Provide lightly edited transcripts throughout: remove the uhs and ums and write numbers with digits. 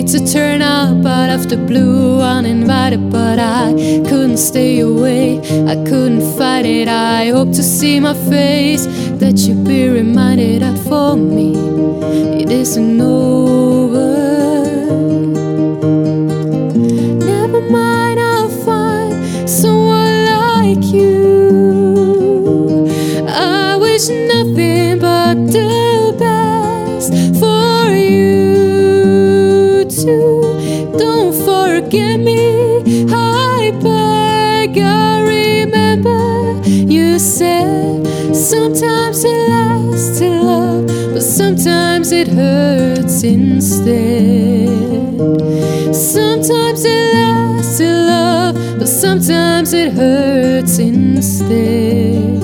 Hate to turn up out of the blue uninvited, but I couldn't stay away, I couldn't fight it. I hope to see my face, that you'd be reminded that for me it isn't over. Never mind, I'll find someone like you. I wish nothing but the best for you too. Don't forget me, I beg. I remember you said sometimes it lasts in love, but sometimes it hurts instead. Sometimes it lasts in love, but sometimes it hurts instead.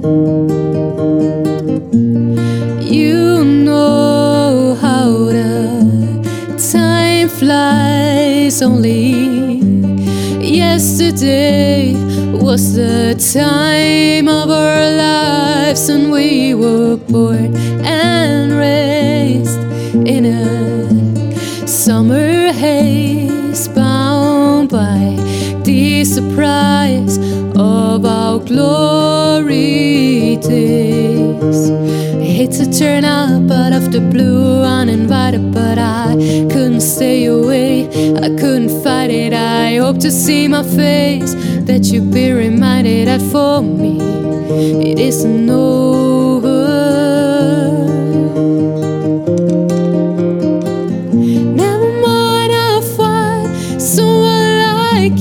You know how the time flies. Only yesterday was the time of our lives, and we were born and raised in a summer haze, bound by the surprise of our glory days. I hate to turn up out of the blue uninvited, but I couldn't stay away, I couldn't fight it. I hope to see my face, that you'd be reminded that for me it isn't over. Never mind, I'll find someone like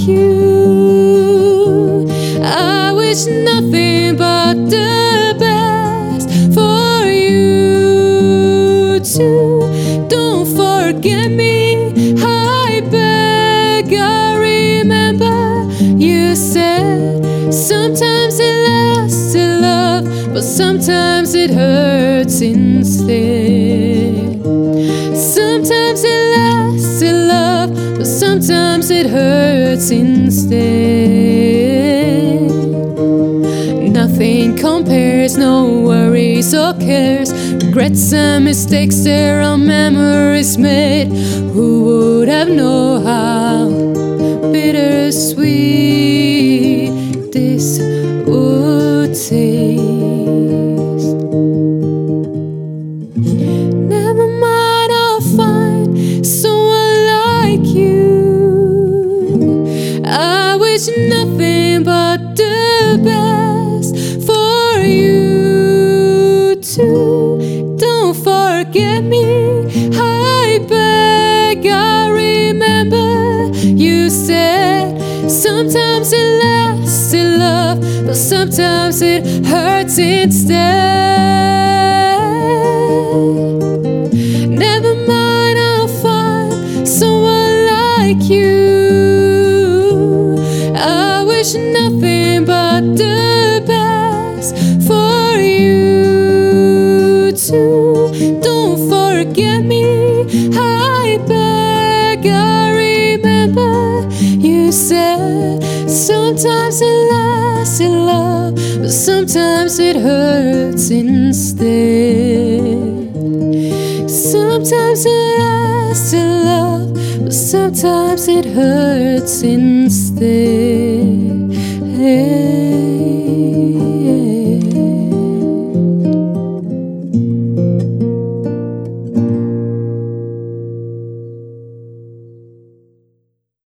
you. I wish nothing but the best for you too. Don't forget me, I beg. I remember you said sometimes it lasts in love, but sometimes it hurts instead. Sometimes it lasts in love, but sometimes it hurts instead. Nothing compares, no worries or cares, regrets and mistakes, there are memories made. Who would have known how bittersweet this would taste? Never mind, I'll find someone like you. I wish nothing but the best for you too. Don't forget me, I beg. I remember you said sometimes it lasts in love, but sometimes it hurts instead. Never mind, I'll find someone like you. I wish nothing but the best for you too. Don't forget me, I beg. I remember you said sometimes it lasts in love, but sometimes it hurts instead. Sometimes it lasts in love, but sometimes it hurts instead.